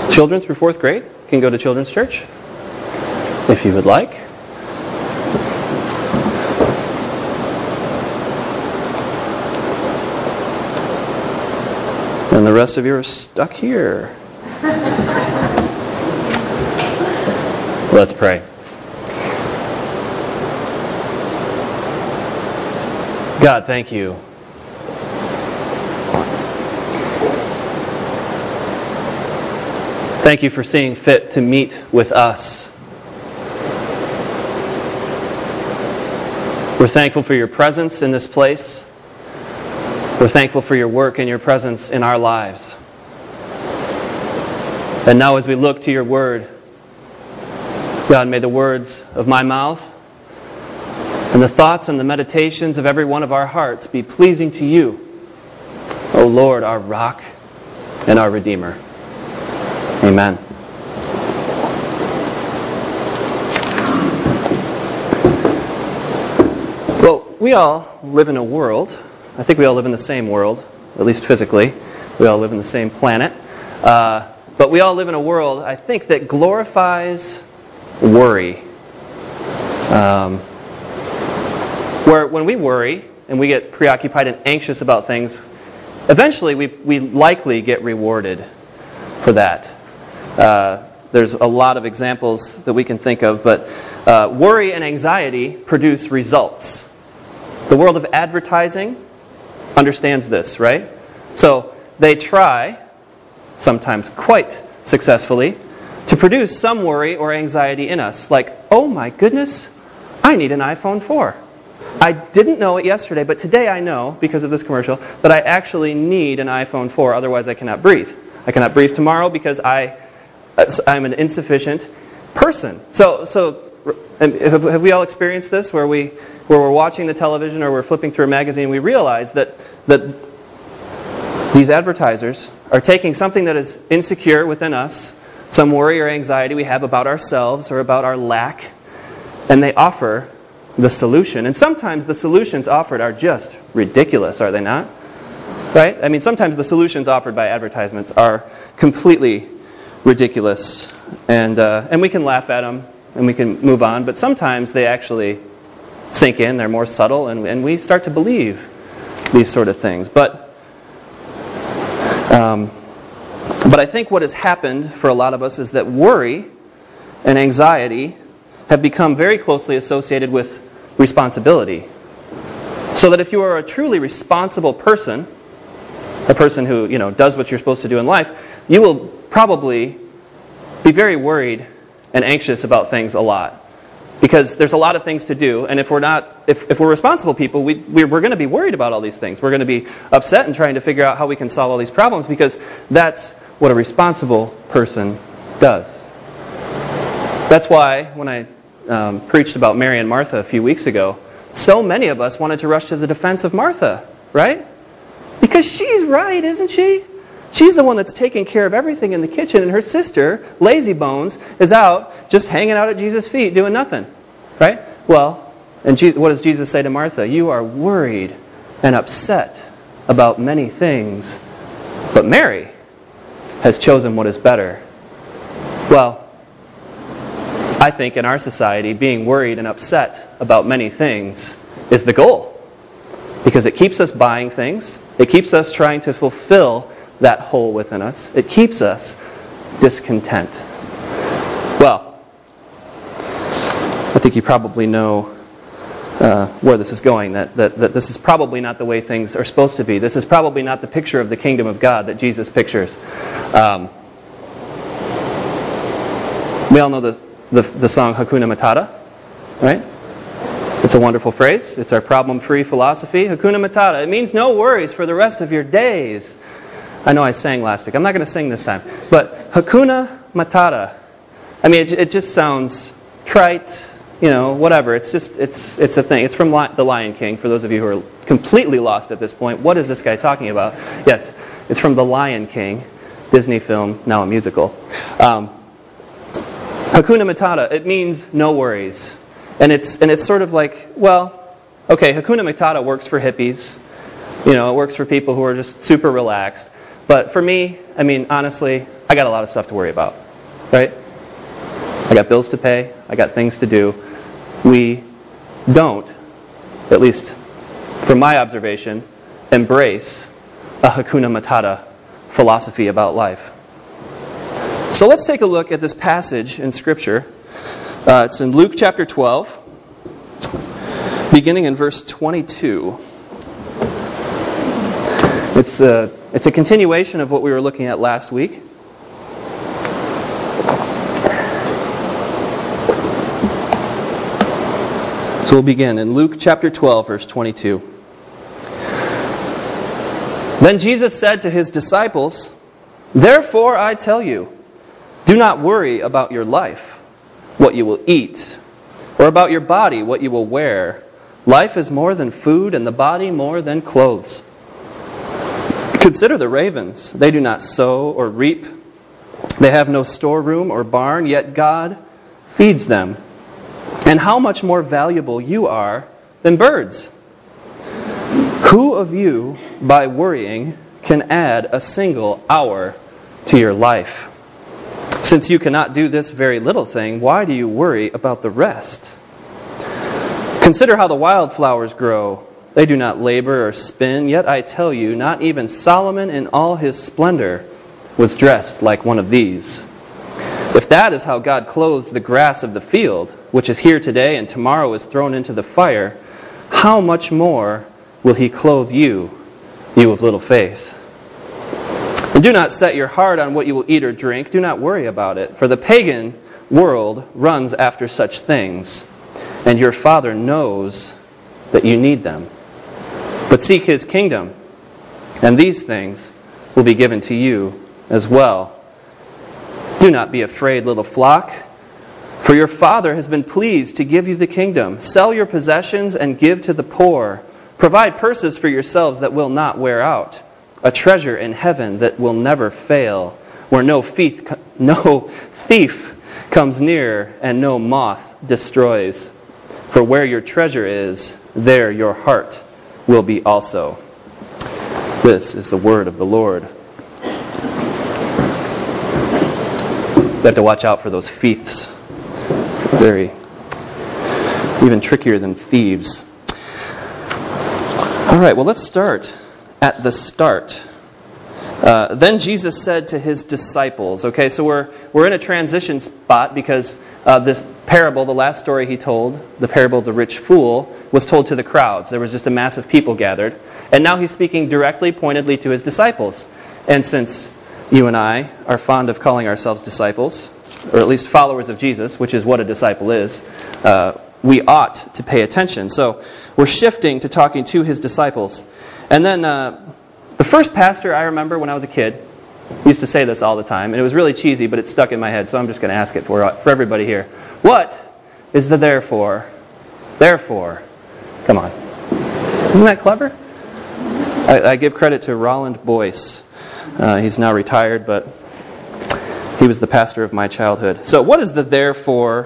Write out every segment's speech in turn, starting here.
Children through 4th grade can go to children's church if you would like. And the rest of you are stuck here. Let's pray. God, thank you. Thank you for seeing fit to meet with us. We're thankful for your presence in this place. We're thankful for your work and your presence in our lives. And now as we look to your word, God, may the words of my mouth and the thoughts and the meditations of every one of our hearts be pleasing to you, O Lord, our rock and our Redeemer. Amen. Well, we all live in a world. I think we all live in the same world, at least physically. We all live in the same planet. But we all live in a world, I think, that glorifies worry. Where when we worry and we get preoccupied and anxious about things, eventually we likely get rewarded for that. There's a lot of examples that we can think of, but worry and anxiety produce results. The world of advertising understands this, right? So they try, sometimes quite successfully, to produce some worry or anxiety in us. Like, oh my goodness, I need an iPhone 4. I didn't know it yesterday, but today I know, because of this commercial, that I actually need an iPhone 4, otherwise I cannot breathe. I cannot breathe tomorrow because I'm an insufficient person. So have we all experienced this, where we're watching the television or we're flipping through a magazine and we realize that these advertisers are taking something that is insecure within us, some worry or anxiety we have about ourselves or about our lack, and they offer the solution. And sometimes the solutions offered are just ridiculous, are they not? Right? I mean, sometimes the solutions offered by advertisements are completely ridiculous, and we can laugh at them and we can move on, but sometimes they actually sink in, they're more subtle, and we start to believe these sort of things. But I think what has happened for a lot of us is that worry and anxiety have become very closely associated with responsibility. So that if you are a truly responsible person, a person who, does what you're supposed to do in life, you will probably be very worried and anxious about things a lot. Because there's a lot of things to do, and if we're responsible people, we're going to be worried about all these things. We're going to be upset and trying to figure out how we can solve all these problems, because that's what a responsible person does. That's why when I preached about Mary and Martha a few weeks ago, so many of us wanted to rush to the defense of Martha, right? Because she's right, isn't she? She's the one that's taking care of everything in the kitchen, and her sister, Lazy Bones, is out just hanging out at Jesus' feet doing nothing, right? Well, and what does Jesus say to Martha? You are worried and upset about many things, but Mary has chosen what is better. Well, I think in our society, being worried and upset about many things is the goal. Because it keeps us buying things. It keeps us trying to fulfill that hole within us. It keeps us discontent. Well, I think you probably know where this is going, that this is probably not the way things are supposed to be. This is probably not the picture of the kingdom of God that Jesus pictures. We all know the song Hakuna Matata, right? It's a wonderful phrase. It's our problem-free philosophy. Hakuna Matata. It means no worries for the rest of your days. I know I sang last week. I'm not going to sing this time. But Hakuna Matata. I mean, it just sounds trite, whatever. It's a thing. It's from The Lion King, for those of you who are completely lost at this point. What is this guy talking about? Yes, it's from The Lion King, Disney film, now a musical. Hakuna Matata, it means no worries. And it's sort of like, well, okay, Hakuna Matata works for hippies. It works for people who are just super relaxed. But for me, I mean, honestly, I got a lot of stuff to worry about, right? I got bills to pay. I got things to do. We don't, at least from my observation, embrace a Hakuna Matata philosophy about life. So let's take a look at this passage in Scripture. It's in Luke chapter 12, beginning in verse 22. It's a continuation of what we were looking at last week. So we'll begin in Luke chapter 12, verse 22. Then Jesus said to his disciples, "Therefore I tell you, do not worry about your life, what you will eat, or about your body, what you will wear. Life is more than food, and the body more than clothes. Consider the ravens. They do not sow or reap. They have no storeroom or barn, yet God feeds them. And how much more valuable you are than birds. Who of you, by worrying, can add a single hour to your life? Since you cannot do this very little thing, why do you worry about the rest? Consider how the wildflowers grow. They do not labor or spin, yet I tell you, not even Solomon in all his splendor was dressed like one of these. If that is how God clothes the grass of the field, which is here today and tomorrow is thrown into the fire, how much more will He clothe you, you of little faith? And do not set your heart on what you will eat or drink. Do not worry about it, for the pagan world runs after such things, and your Father knows that you need them. But seek His kingdom, and these things will be given to you as well. Do not be afraid, little flock, for your Father has been pleased to give you the kingdom. Sell your possessions and give to the poor. Provide purses for yourselves that will not wear out, a treasure in heaven that will never fail, where no thief comes near and no moth destroys. For where your treasure is, there your heart will be also." This is the word of the Lord. You have to watch out for those thieves. Very, even trickier than thieves. All right, well, let's start at the start. Then Jesus said to His disciples. Okay, so we're in a transition spot because this parable, the last story He told, the parable of the rich fool, was told to the crowds. There was just a mass of people gathered. And now He's speaking directly, pointedly to His disciples. And since you and I are fond of calling ourselves disciples, or at least followers of Jesus, which is what a disciple is, we ought to pay attention. So we're shifting to talking to His disciples. And then the first pastor I remember when I was a kid used to say this all the time, and it was really cheesy, but it stuck in my head, so I'm just going to ask it for everybody here. What is the therefore? Therefore. Come on. Isn't that clever? I give credit to Roland Boyce. He's now retired, but he was the pastor of my childhood. So what is the therefore?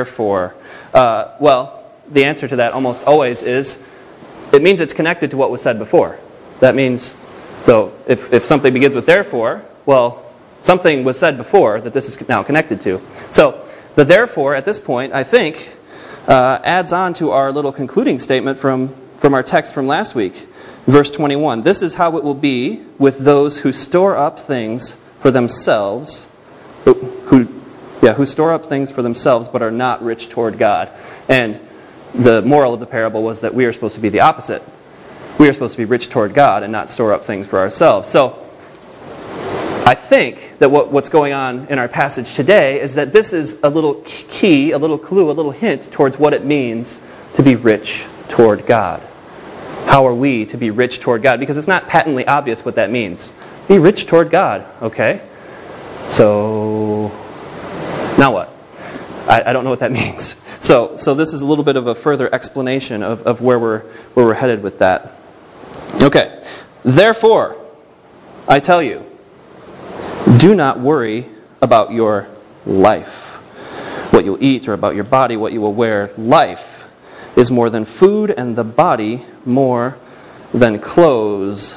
Well, the answer to that almost always is, it means it's connected to what was said before. That means, so if something begins with therefore, well, something was said before that this is now connected to. So the therefore, at this point, I think, adds on to our little concluding statement from our text from last week. Verse 21, "This is how it will be with those who store up things for themselves, who store up things for themselves but are not rich toward God." And the moral of the parable was that we are supposed to be the opposite. We are supposed to be rich toward God and not store up things for ourselves. So I think that what's going on in our passage today is that this is a little key, a little clue, a little hint towards what it means to be rich toward God. How are we to be rich toward God? Because it's not patently obvious what that means. Be rich toward God, okay? So, now what? I don't know what that means. So this is a little bit of a further explanation of where we're headed with that. Okay. Therefore, I tell you, do not worry about your life, what you'll eat, or about your body, what you will wear. Life is more than food, and the body more than clothes.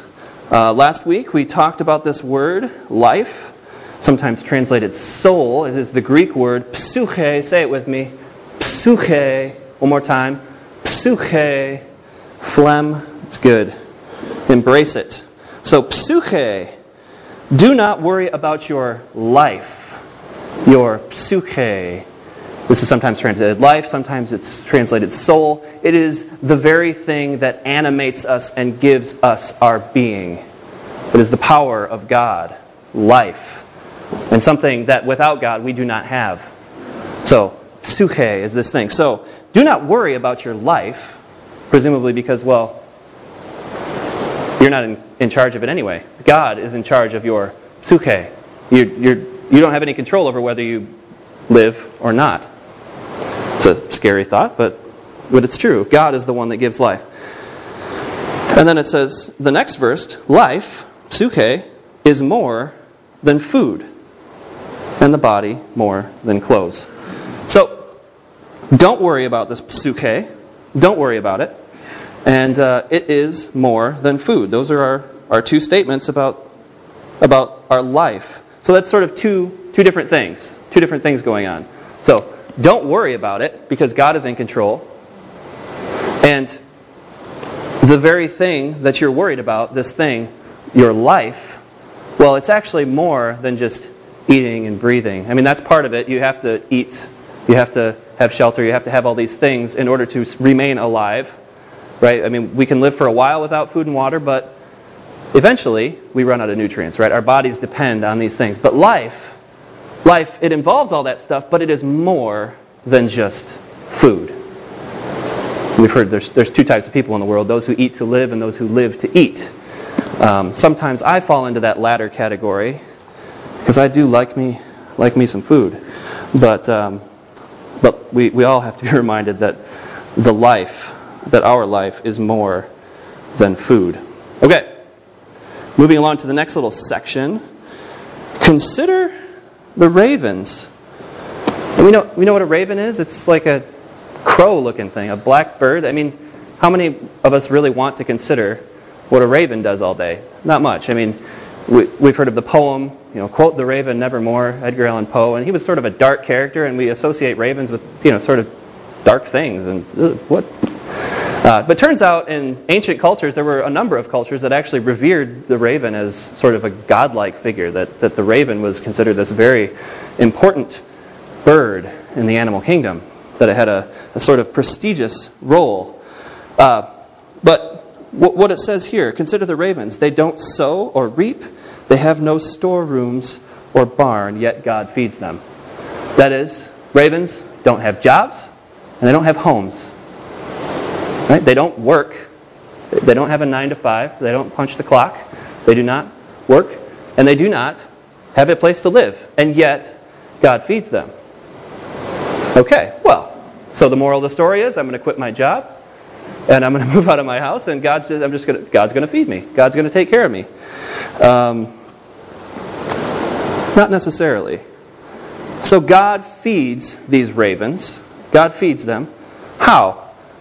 Last week we talked about this word, life, sometimes translated soul. It is the Greek word psyche. Say it with me. Psyche. One more time. Psyche. Phlegm. It's good. Embrace it. So psyche. Do not worry about your life. Your psyche. This is sometimes translated life, sometimes it's translated soul. It is the very thing that animates us and gives us our being. It is the power of God, life, and something that without God we do not have. So, psyche is this thing. So, do not worry about your life, presumably because, well, you're not in charge of it anyway. God is in charge of your psyche. You don't have any control over whether you live or not. It's a scary thought, but it's true. God is the one that gives life. And then it says, the next verse, life, psyche, is more than food, and the body more than clothes. So, don't worry about this psyche. Don't worry about it. And it is more than food. Those are our two statements about our life. So that's sort of two different things. Two different things going on. So, don't worry about it, because God is in control. And the very thing that you're worried about, this thing, your life, well, it's actually more than just eating and breathing. I mean, that's part of it. You have to eat. You have to have shelter. You have to have all these things in order to remain alive. Right? I mean, we can live for a while without food and water, but eventually we run out of nutrients. Right? Our bodies depend on these things. But life, it involves all that stuff, but it is more than just food. We've heard there's two types of people in the world, those who eat to live and those who live to eat. Sometimes I fall into that latter category, because I do like me some food. But we all have to be reminded that our life is more than food. Okay, moving along to the next little section. Consider the ravens. And we know what a raven is? It's like a crow-looking thing, a black bird. I mean, how many of us really want to consider what a raven does all day? Not much. I mean, we've heard of the poem, quote the raven nevermore, Edgar Allan Poe, and he was sort of a dark character, and we associate ravens with, sort of dark things. And what? But turns out in ancient cultures, there were a number of cultures that actually revered the raven as sort of a godlike figure, that the raven was considered this very important bird in the animal kingdom, that it had a sort of prestigious role. But what it says here, consider the ravens. They don't sow or reap. They have no storerooms or barn, yet God feeds them. That is, ravens don't have jobs, and they don't have homes. Right? They don't work. They don't have a 9 to 5. They don't punch the clock. They do not work. And they do not have a place to live. And yet, God feeds them. Okay, well, so the moral of the story is I'm going to quit my job, and I'm going to move out of my house, and God's going to feed me. God's going to take care of me. Not necessarily. So God feeds these ravens. God feeds them. How?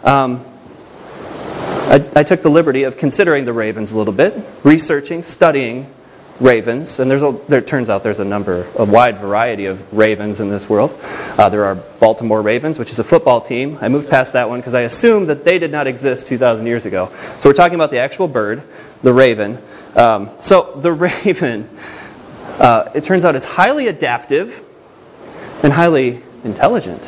I took the liberty of considering the ravens a little bit, researching, studying ravens, and there turns out there's a wide variety of ravens in this world. There are Baltimore Ravens, which is a football team. I moved past that one because I assumed that they did not exist 2,000 years ago. So we're talking about the actual bird, the raven. So the raven, it turns out, is highly adaptive and highly intelligent.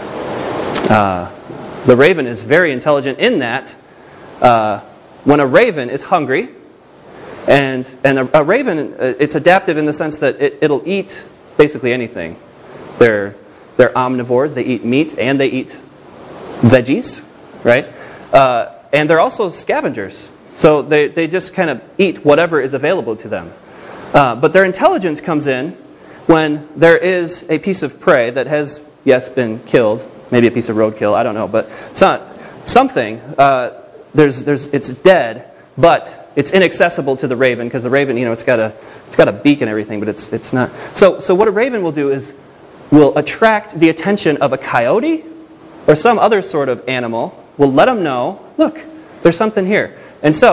The raven is very intelligent in that when a raven is hungry, and a raven, it's adaptive in the sense that it'll eat basically anything. They're omnivores. They eat meat and they eat veggies, right? And they're also scavengers. So they just kind of eat whatever is available to them. But their intelligence comes in when there is a piece of prey that has, yes, been killed. Maybe a piece of roadkill, I don't know. But something, it's dead, but it's inaccessible to the raven, because the raven, it's got a beak and everything, but it's not. So what a raven will do is will attract the attention of a coyote or some other sort of animal, will let them know, look, there's something here. And so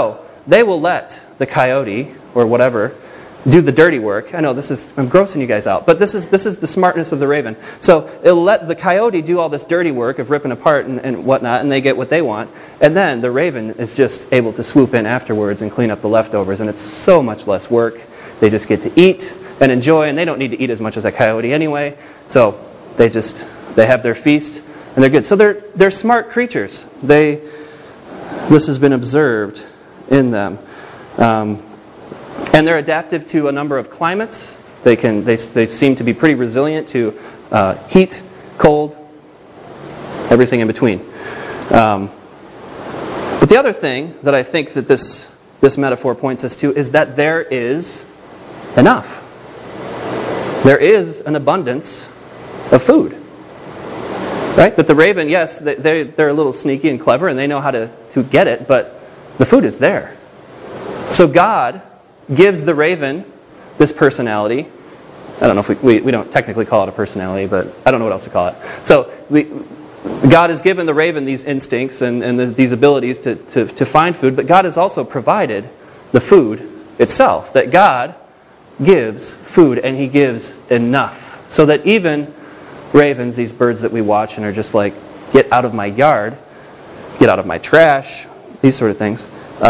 they will let the coyote or whatever do the dirty work. I know I'm grossing you guys out, but this is the smartness of the raven. So it'll let the coyote do all this dirty work of ripping apart and whatnot, and they get what they want. And then the raven is just able to swoop in afterwards and clean up the leftovers, and it's so much less work. They just get to eat and enjoy, and they don't need to eat as much as a coyote anyway. So they have their feast, and they're good. So they're smart creatures. This has been observed in them. And they're adaptive to a number of climates. They seem to be pretty resilient to heat, cold, everything in between. But the other thing that I think that this metaphor points us to is that there is enough. There is an abundance of food. Right? That the raven, yes, they're a little sneaky and clever and they know how to get it, but the food is there. So God gives the raven this personality. I don't know if we don't technically call it a personality, but I don't know what else to call it. So God has given the raven these instincts and these abilities to find food, but God has also provided the food itself. That God gives food and He gives enough. So that even ravens, these birds that we watch and are just like, get out of my yard, get out of my trash, these sort of things,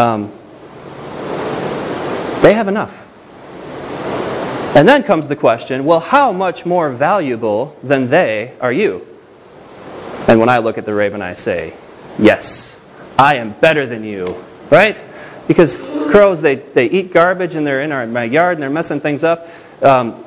they have enough. And then comes the question, well, how much more valuable than they are you? And when I look at the raven, I say, yes, I am better than you. Right? Because crows, they eat garbage and they're in my yard and they're messing things up. God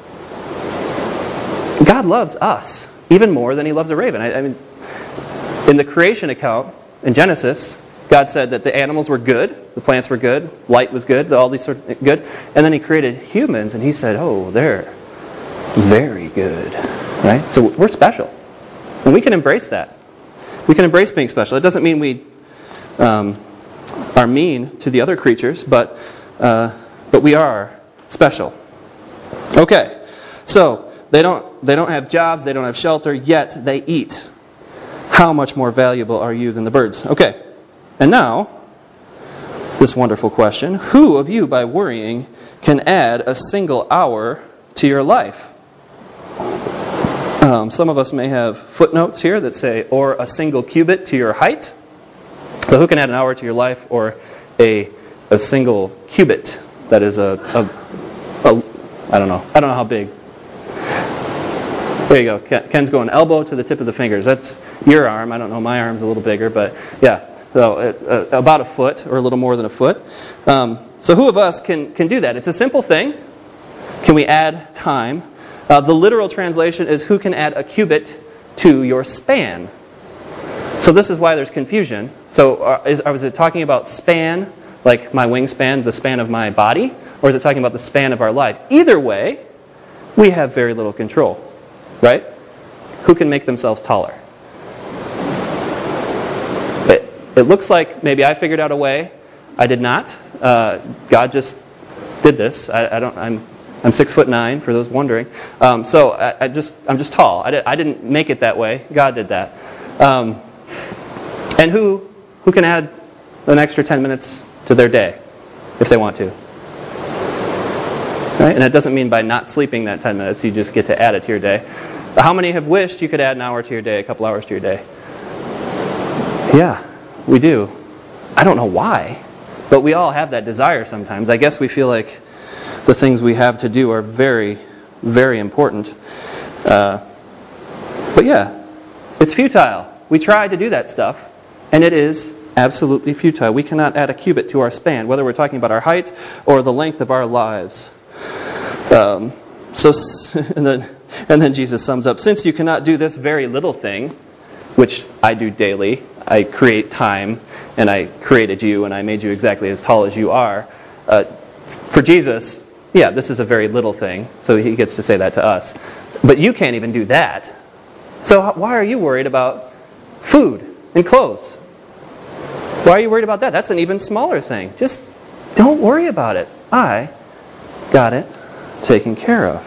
loves us even more than He loves a raven. I mean, in the creation account, in Genesis, God said that the animals were good, the plants were good, light was good, all these sort of good. And then He created humans and He said, oh, they're very good. Right? So we're special. And we can embrace that. We can embrace being special. It doesn't mean we are mean to the other creatures, but we are special. Okay, so they don't have jobs, they don't have shelter, yet they eat. How much more valuable are you than the birds? Okay, and now, this wonderful question. Who of you, by worrying, can add a single hour to your life? Some of us may have footnotes here that say, or a single cubit to your height. So who can add an hour to your life, or a single cubit that is I don't know how big. There you go. Ken's going elbow to the tip of the fingers. That's your arm. I don't know. My arm's a little bigger, but yeah. So about a foot or a little more than a foot. So who of us can do that? It's a simple thing. Can we add time? The literal translation is who can add a cubit to your span. So this is why there's confusion. So was it talking about span, like my wingspan, the span of my body? Or is it talking about the span of our life? Either way, we have very little control. Right? Who can make themselves taller? It looks like maybe I figured out a way. I did not. God just did this. I'm 6'9", for those wondering. So I'm just tall. I didn't make it that way. God did that. And who can add an extra 10 minutes to their day if they want to? Right? And it doesn't mean by not sleeping that 10 minutes you just get to add it to your day. How many have wished you could add an hour to your day, a couple hours to your day? Yeah, we do. I don't know why, but we all have that desire sometimes. I guess we feel like the things we have to do are very, very important. But yeah, it's futile. We try to do that stuff, and it is absolutely futile. We cannot add a cubit to our span, whether we're talking about our height or the length of our lives. And then Jesus sums up, since you cannot do this very little thing, which I do daily, I create time, and I created you, and I made you exactly as tall as you are. For Jesus, yeah, this is a very little thing, so He gets to say that to us. But you can't even do that. So why are you worried about food and clothes? Why are you worried about that? That's an even smaller thing. Just don't worry about it. I got it taken care of.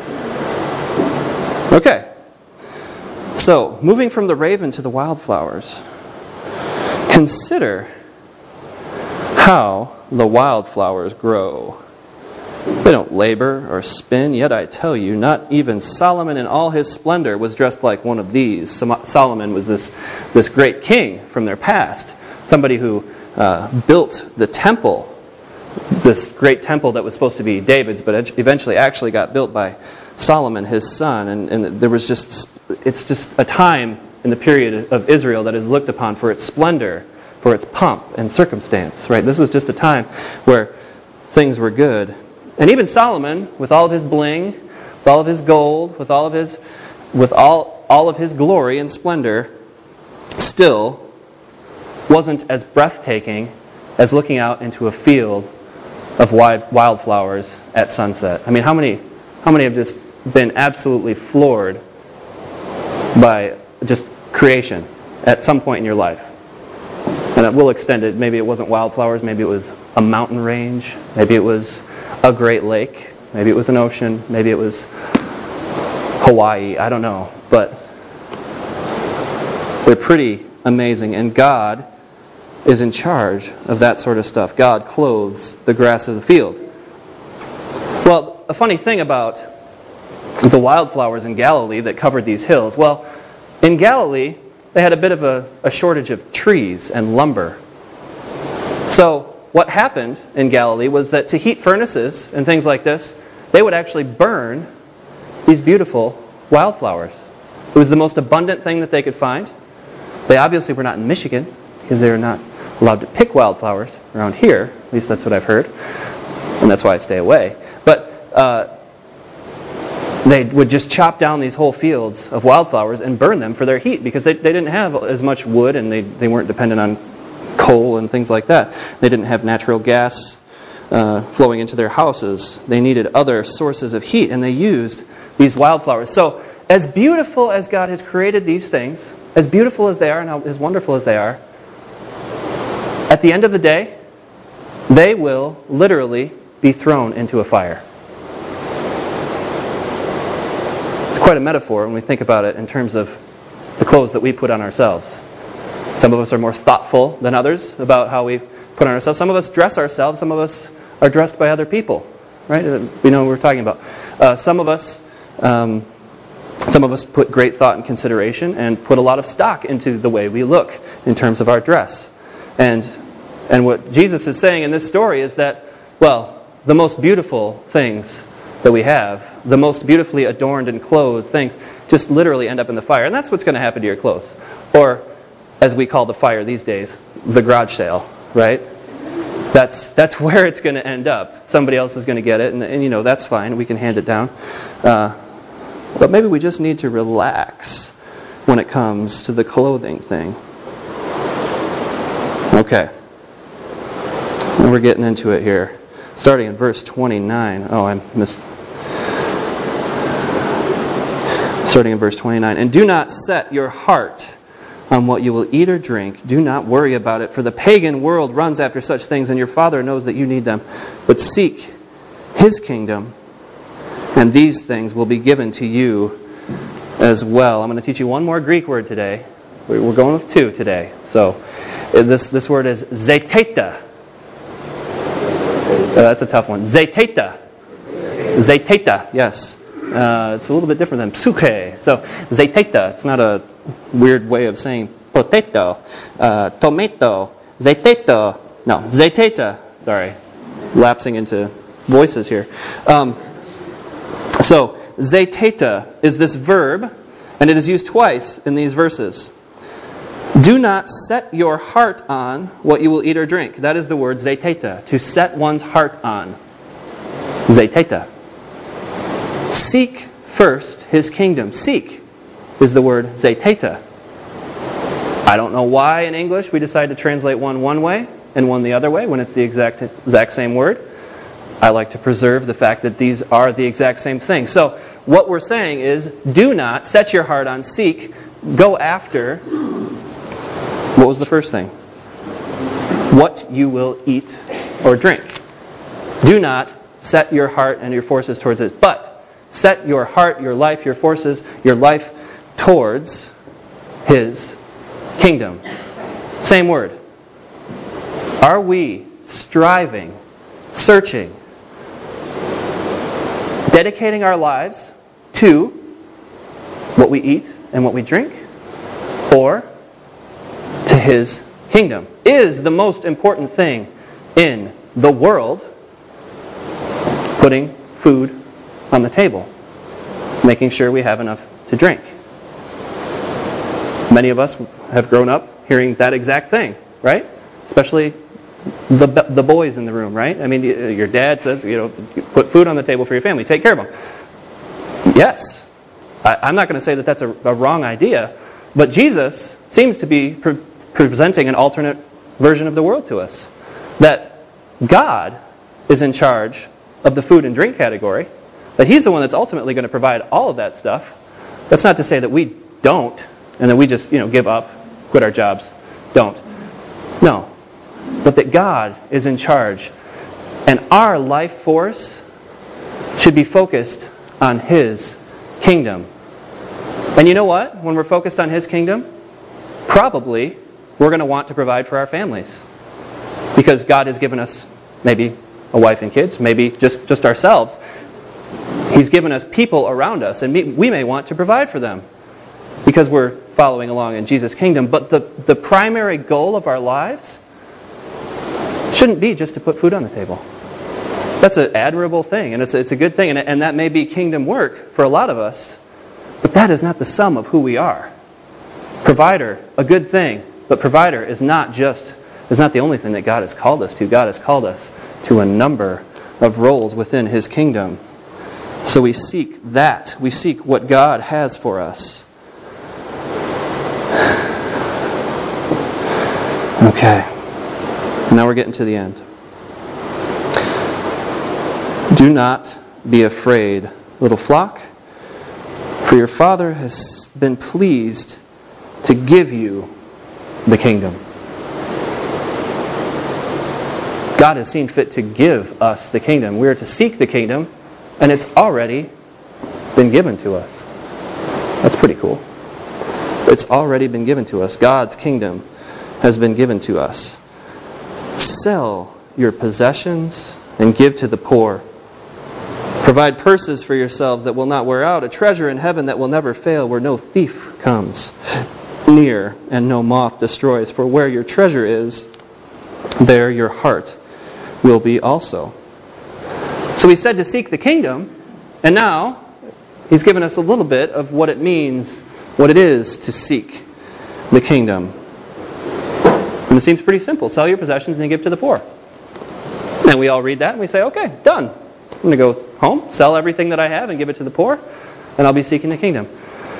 Okay. So, moving from the raven to the wildflowers, consider how the wildflowers grow. They don't labor or spin, yet I tell you, not even Solomon in all his splendor was dressed like one of these. Solomon was this great king from their past, somebody who built the temple, this great temple that was supposed to be David's, but eventually actually got built by Solomon, his son. And there was it's just a time in the period of Israel that is looked upon for its splendor, for its pomp and circumstance. Right? This was just a time where things were good. And even Solomon, with all of his bling, with all of his gold, with all of his glory and splendor, still wasn't as breathtaking as looking out into a field of wildflowers at sunset. I mean, how many have just been absolutely floored by just creation at some point in your life? And we'll extend it. Maybe it wasn't wildflowers. Maybe it was a mountain range. Maybe it was a great lake. Maybe it was an ocean. Maybe it was Hawaii. I don't know. But they're pretty amazing. And God is in charge of that sort of stuff. God clothes the grass of the field. Well, a funny thing about the wildflowers in Galilee that covered these hills, well, in Galilee, they had a bit of a shortage of trees and lumber. So what happened in Galilee was that to heat furnaces and things like this, they would actually burn these beautiful wildflowers. It was the most abundant thing that they could find. They obviously were not in Michigan, because they were not allowed to pick wildflowers around here. At least that's what I've heard. And that's why I stay away. But they would just chop down these whole fields of wildflowers and burn them for their heat, because they didn't have as much wood, and they weren't dependent on coal and things like that. They didn't have natural gas flowing into their houses. They needed other sources of heat, and they used these wildflowers. So as beautiful as God has created these things, as beautiful as they are and as wonderful as they are, at the end of the day, they will literally be thrown into a fire. It's quite a metaphor when we think about it in terms of the clothes that we put on ourselves. Some of us are more thoughtful than others about how we put on ourselves. Some of us dress ourselves. Some of us are dressed by other people. Right? We know what we're talking about. Some of us put great thought and consideration and put a lot of stock into the way we look in terms of our dress. And what Jesus is saying in this story is that, well, the most beautiful things that we have, the most beautifully adorned and clothed things, just literally end up in the fire. And that's what's going to happen to your clothes. Or, as we call the fire these days, the garage sale, right? That's where it's going to end up. Somebody else is going to get it, and you know, that's fine. We can hand it down. But maybe we just need to relax when it comes to the clothing thing. Okay. And we're getting into it here. Starting in verse 29. Oh, I missed. Starting in verse 29. And do not set your heart on what you will eat or drink. Do not worry about it, for the pagan world runs after such things, and your Father knows that you need them. But seek His kingdom, and these things will be given to you as well. I'm going to teach you one more Greek word today. We're going with two today. So this word is zeteta. That's a tough one. Zeteta. Zeteta, yes. It's a little bit different than psuche. So zeteta, it's not a weird way of saying potato, tomato, zeteta. No, zeteta. Sorry, lapsing into voices here. So zeteta is this verb, and it is used twice in these verses. Do not set your heart on what you will eat or drink. That is the word zeteta, to set one's heart on. Zeteta. Seek first His kingdom. Seek is the word zeteta. I don't know why in English we decide to translate one way and one the other way when it's the exact same word. I like to preserve the fact that these are the exact same thing. So what we're saying is, do not set your heart on, seek, go after. What was the first thing? What you will eat or drink. Do not set your heart and your forces towards it, but set your heart, your life, your forces, your life towards His kingdom. Same word. Are we striving, searching, dedicating our lives to what we eat and what we drink, or to His kingdom? Is the most important thing in the world putting food on the table, making sure we have enough to drink? Many of us have grown up hearing that exact thing, right? Especially the boys in the room, right? I mean, your dad says, put food on the table for your family, take care of them. Yes, I'm not going to say that that's a wrong idea, but Jesus seems to be presenting an alternate version of the world to us. That God is in charge of the food and drink category, that He's the one that's ultimately going to provide all of that stuff. That's not to say that we don't, and that we just give up, quit our jobs, don't. No. But that God is in charge, and our life force should be focused on His kingdom. And you know what? When we're focused on His kingdom, probably we're going to want to provide for our families. Because God has given us maybe a wife and kids, maybe just ourselves. He's given us people around us, and we may want to provide for them because we're following along in Jesus' kingdom. But the primary goal of our lives shouldn't be just to put food on the table. That's an admirable thing, and it's a good thing, and that may be kingdom work for a lot of us, but that is not the sum of who we are. Provider, a good thing, but provider is not the only thing that God has called us to. God has called us to a number of roles within His kingdom. So we seek that. We seek what God has for us. Okay. Now we're getting to the end. Do not be afraid, little flock, for your Father has been pleased to give you the kingdom. God has seen fit to give us the kingdom. We are to seek the kingdom, and it's already been given to us. That's pretty cool. It's already been given to us. God's kingdom has been given to us. Sell your possessions and give to the poor. Provide purses for yourselves that will not wear out, a treasure in heaven that will never fail, where no thief comes near and no moth destroys. For where your treasure is, there your heart will be also. So He said to seek the kingdom, and now He's given us a little bit of what it means, what it is to seek the kingdom. And it seems pretty simple. Sell your possessions and then give to the poor. And we all read that and we say, okay, done. I'm going to go home, sell everything that I have and give it to the poor, and I'll be seeking the kingdom.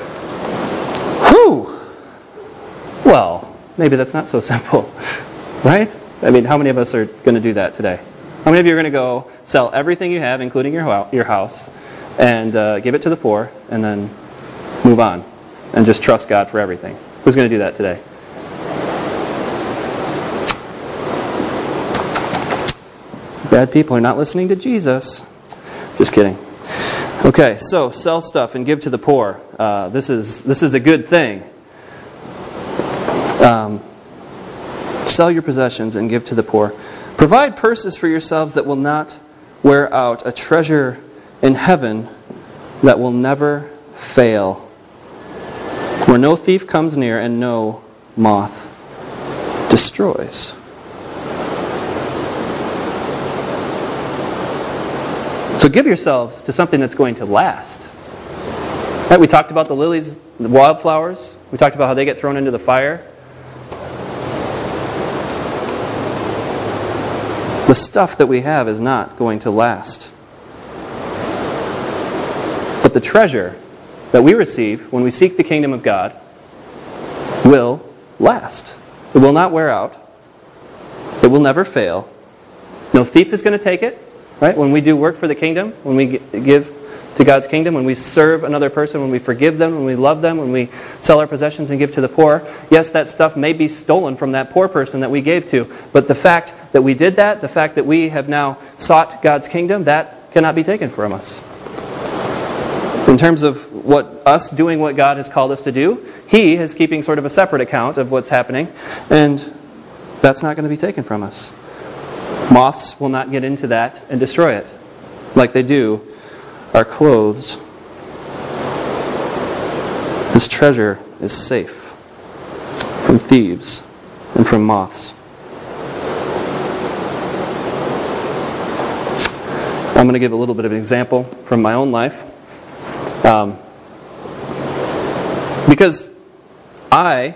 Whew! Well, maybe that's not so simple, right? I mean, how many of us are going to do that today? How many of you are going to go sell everything you have, including your house, and give it to the poor, and then move on, and just trust God for everything? Who's going to do that today? Bad people are not listening to Jesus. Just kidding. Okay, so sell stuff and give to the poor. This is a good thing. Sell your possessions and give to the poor. Provide purses for yourselves that will not wear out, a treasure in heaven that will never fail, where no thief comes near and no moth destroys. So give yourselves to something that's going to last. Right, we talked about the lilies, the wildflowers. We talked about how they get thrown into the fire. The stuff that we have is not going to last. But the treasure that we receive when we seek the kingdom of God will last. It will not wear out. It will never fail. No thief is going to take it. Right? When we do work for the kingdom, when we give to God's kingdom, when we serve another person, when we forgive them, when we love them, when we sell our possessions and give to the poor, yes, that stuff may be stolen from that poor person that we gave to, but the fact that we did that, the fact that we have now sought God's kingdom, that cannot be taken from us. In terms of us doing what God has called us to do, He is keeping sort of a separate account of what's happening, and that's not going to be taken from us. Moths will not get into that and destroy it like they do our clothes. This treasure is safe from thieves and from moths. I'm going to give a little bit of an example from my own life. Because I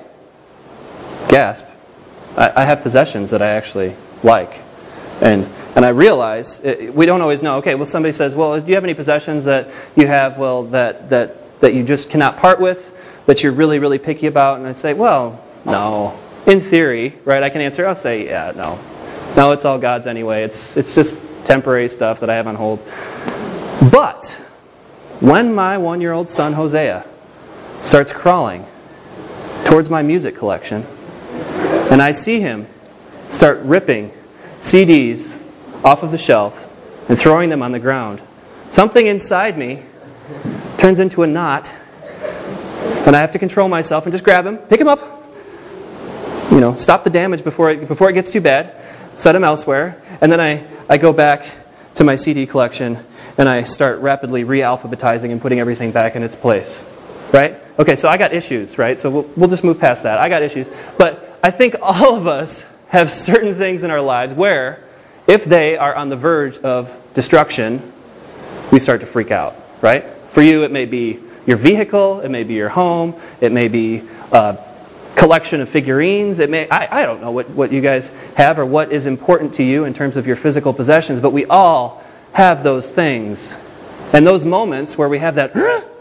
have possessions that I actually like. And I realize, we don't always know, okay, well somebody says, well, do you have any possessions that you have, well, that you just cannot part with, that you're really, really picky about? And I say, well, no. In theory, right, I can answer, I'll say, yeah, no. No, it's all God's anyway. It's just temporary stuff that I have on hold. But when my 1-year-old son, Hosea, starts crawling towards my music collection, and I see him start ripping CDs off of the shelf and throwing them on the ground, something inside me turns into a knot, and I have to control myself and just grab him, pick him up, stop the damage before it gets too bad, set him elsewhere, and then I go back to my CD collection and I start rapidly re-alphabetizing and putting everything back in its place. Right? Okay, so I got issues, right? So we'll just move past that. I got issues. But I think all of us have certain things in our lives where, if they are on the verge of destruction, we start to freak out, right? For you, it may be your vehicle, it may be your home, it may be a collection of figurines, it may, I don't know what you guys have or what is important to you in terms of your physical possessions, but we all have those things. And those moments where we have that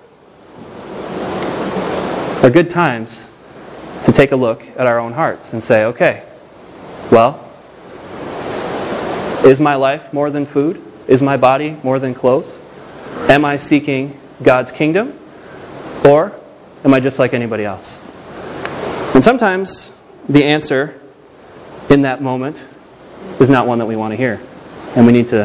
are good times to take a look at our own hearts and say, okay, well, is my life more than food? Is my body more than clothes? Am I seeking God's kingdom? Or am I just like anybody else? And sometimes the answer in that moment is not one that we want to hear. And we need to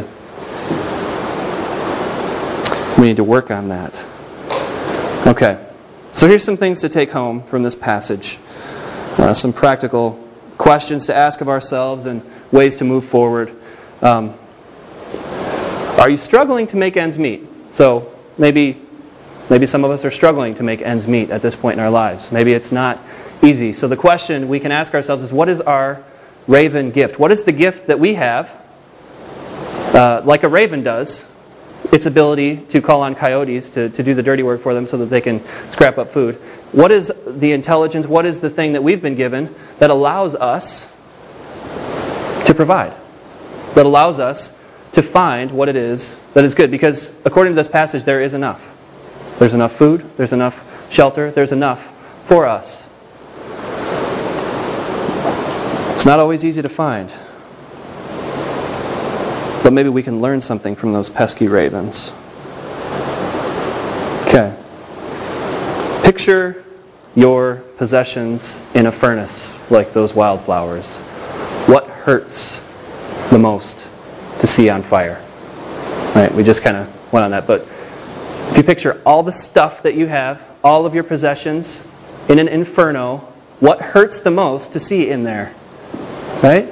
work on that. Okay. So here's some things to take home from this passage. Some practical questions to ask of ourselves and ways to move forward. Are you struggling to make ends meet? So maybe some of us are struggling to make ends meet at this point in our lives. Maybe it's not easy. So the question we can ask ourselves is, what is our raven gift? What is the gift that we have, like a raven does, its ability to call on coyotes to do the dirty work for them so that they can scrap up food? What is the intelligence, what is the thing that we've been given that allows us to provide? That allows us to find what it is that is good? Because according to this passage, there is enough. There's enough food, there's enough shelter, there's enough for us. It's not always easy to find. But maybe we can learn something from those pesky ravens. Okay. Picture your possessions in a furnace like those wildflowers. What hurts the most to see on fire? Right? We just kind of went on that. But if you picture all the stuff that you have, all of your possessions in an inferno, what hurts the most to see in there? Right?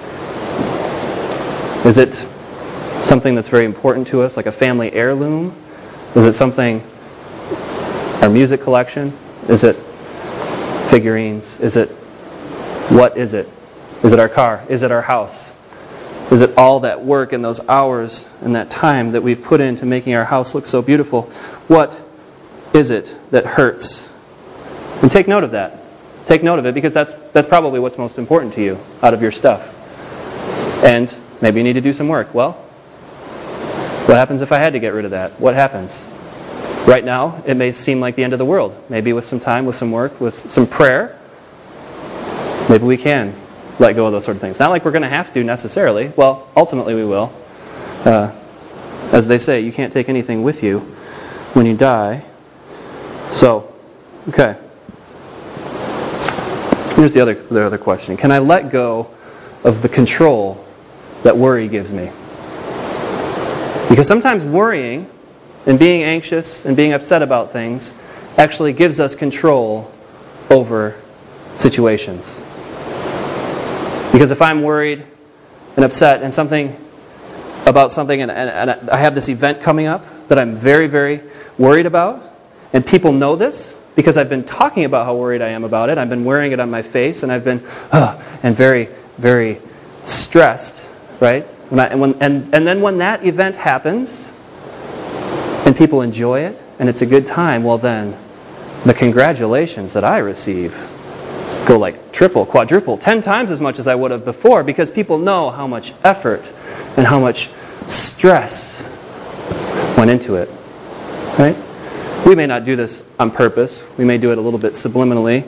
Is it something that's very important to us, like a family heirloom? Is it something, our music collection? Is it figurines? What is it? Is it our car? Is it our house? Is it all that work and those hours and that time that we've put into making our house look so beautiful? What is it that hurts? And take note of that. Take note of it, because that's probably what's most important to you out of your stuff. And maybe you need to do some work. Well, what happens if I had to get rid of that? What happens? Right now, it may seem like the end of the world. Maybe with some time, with some work, with some prayer, maybe we can let go of those sort of things. Not like we're going to have to necessarily. Well, ultimately we will. As they say, you can't take anything with you when you die. So, okay. Here's the other question. Can I let go of the control that worry gives me? Because sometimes worrying and being anxious and being upset about things actually gives us control over situations. Because if I'm worried and upset and about something, and I have this event coming up that I'm very, very worried about, and people know this because I've been talking about how worried I am about it. I've been wearing it on my face, and I've been and very, very stressed, right? And then when that event happens, and people enjoy it, and it's a good time, well then, the congratulations that I receive go like triple, quadruple, 10 times as much as I would have before, because people know how much effort and how much stress went into it. Right? We may not do this on purpose. We may do it a little bit subliminally.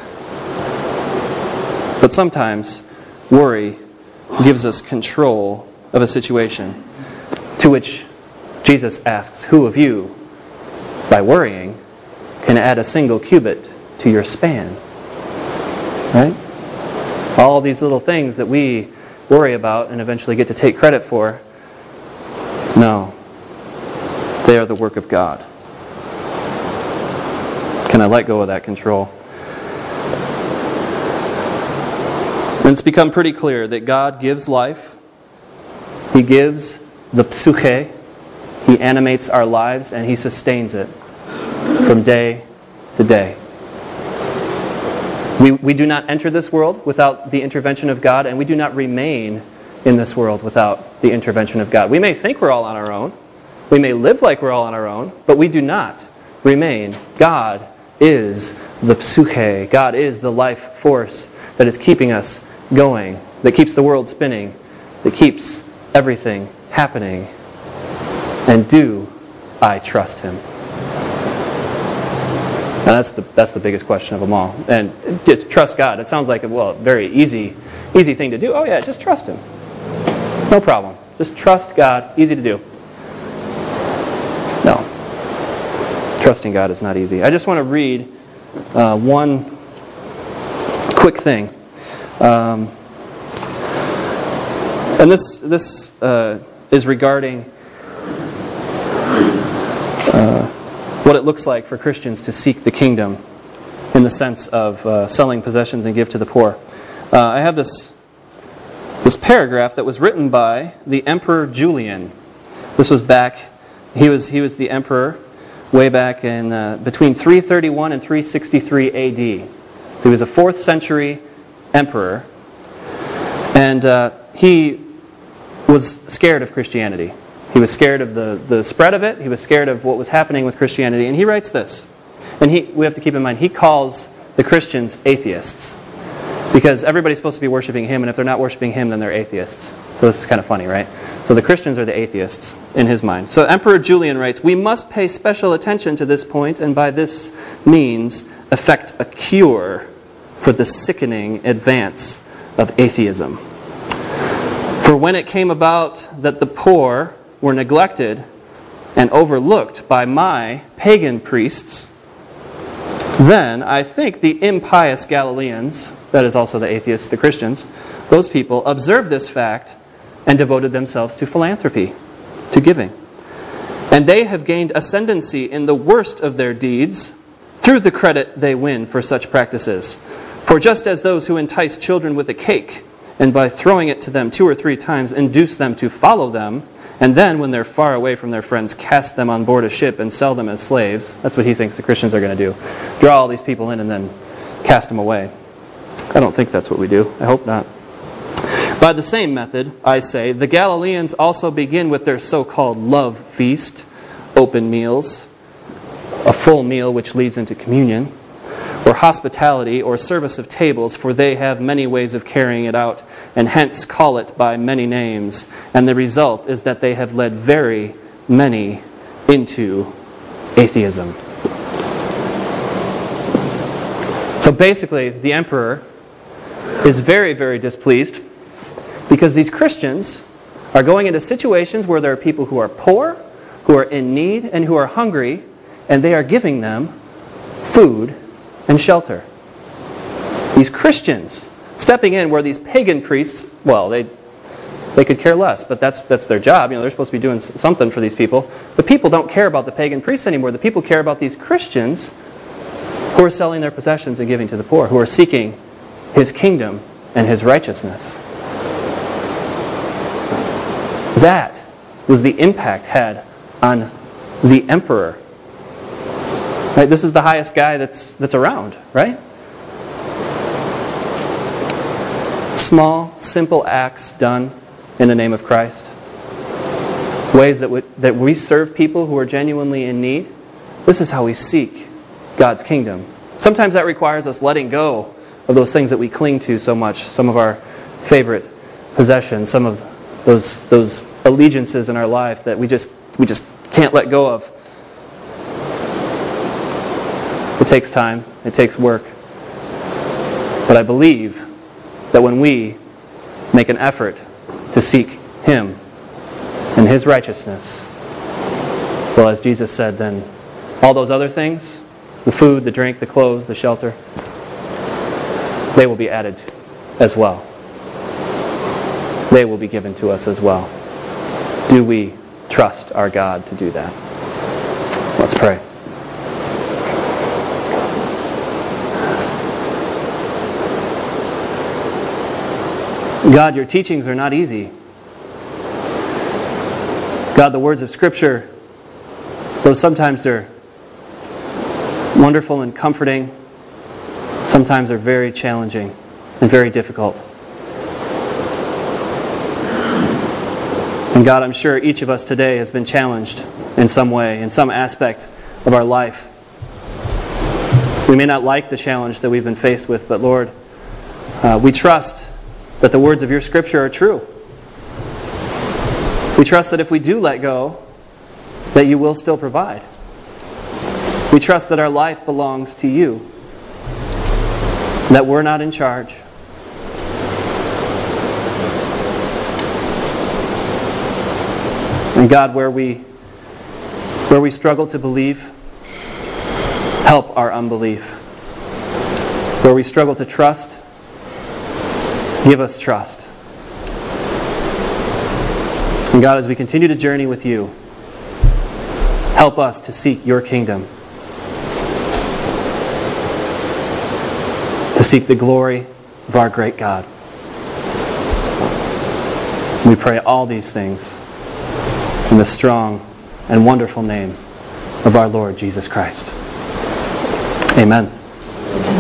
But sometimes worry gives us control of a situation, to which Jesus asks, who of you, by worrying, can add a single cubit to your span? Right? All these little things that we worry about and eventually get to take credit for, no. They are the work of God. Can I let go of that control? And it's become pretty clear that God gives life. He gives the psyche. He animates our lives and He sustains it from day to day. We do not enter this world without the intervention of God, and we do not remain in this world without the intervention of God. We may think we're all on our own. We may live like we're all on our own, but we do not remain. God is the psyche. God is the life force that is keeping us going, that keeps the world spinning, that keeps everything happening. And do I trust Him? Now that's the biggest question of them all. And just trust God. It sounds like a very easy thing to do. Oh yeah, just trust Him. No problem. Just trust God. Easy to do. No. Trusting God is not easy. I just want to read one quick thing. And this is regarding what it looks like for Christians to seek the kingdom in the sense of selling possessions and give to the poor. I have this paragraph that was written by the Emperor Julian. This was back, he was the emperor way back in between 331 and 363 AD. So he was a 4th century emperor, and he was scared of Christianity. He was scared of the spread of it. He was scared of what was happening with Christianity. And he writes this. And we have to keep in mind, he calls the Christians atheists. Because everybody's supposed to be worshiping him, and if they're not worshiping him, then they're atheists. So this is kind of funny, right? So the Christians are the atheists in his mind. So Emperor Julian writes, "We must pay special attention to this point, and by this means effect a cure for the sickening advance of atheism. For when it came about that the poor were neglected and overlooked by my pagan priests, then I think the impious Galileans," that is also the atheists, the Christians, those people observed this fact and devoted themselves to philanthropy, to giving. And they have gained ascendancy in the worst of their deeds through the credit they win for such practices. For just as those who entice children with a cake, and by throwing it to them 2 or 3 times induce them to follow them, and then, when they're far away from their friends, cast them on board a ship and sell them as slaves. That's what he thinks the Christians are going to do. Draw all these people in and then cast them away. I don't think that's what we do. I hope not. By the same method, I say, the Galileans also begin with their so-called love feast, open meals, a full meal which leads into communion, or hospitality, or service of tables, for they have many ways of carrying it out, and hence call it by many names. And the result is that they have led very many into atheism. So basically, the emperor is very, very displeased because these Christians are going into situations where there are people who are poor, who are in need, and who are hungry, and they are giving them food and shelter. These Christians stepping in where these pagan priests, well, they could care less, but that's their job. They're supposed to be doing something for these people. The people don't care about the pagan priests anymore. The people care about these Christians who are selling their possessions and giving to the poor, who are seeking His kingdom and His righteousness. That was the impact had on the emperor. Right? This is the highest guy that's around, right? Small, simple acts done in the name of Christ. Ways that we serve people who are genuinely in need. This is how we seek God's kingdom. Sometimes that requires us letting go of those things that we cling to so much. Some of our favorite possessions, some of those allegiances in our life that we just can't let go of. It takes time. It takes work. But I believe that when we make an effort to seek Him and His righteousness, well, as Jesus said, then all those other things, the food, the drink, the clothes, the shelter, they will be added as well. They will be given to us as well. Do we trust our God to do that? Let's pray. God, your teachings are not easy. God, the words of Scripture, though sometimes they're wonderful and comforting, sometimes they're very challenging and very difficult. And God, I'm sure each of us today has been challenged in some way, in some aspect of our life. We may not like the challenge that we've been faced with, but Lord, we trust that the words of your Scripture are true. We trust that if we do let go, that you will still provide. We trust that our life belongs to you, that we're not in charge. And God, where we struggle to believe, help our unbelief. Where we struggle to trust, give us trust. And God, as we continue to journey with you, help us to seek your kingdom, to seek the glory of our great God. We pray all these things in the strong and wonderful name of our Lord Jesus Christ. Amen.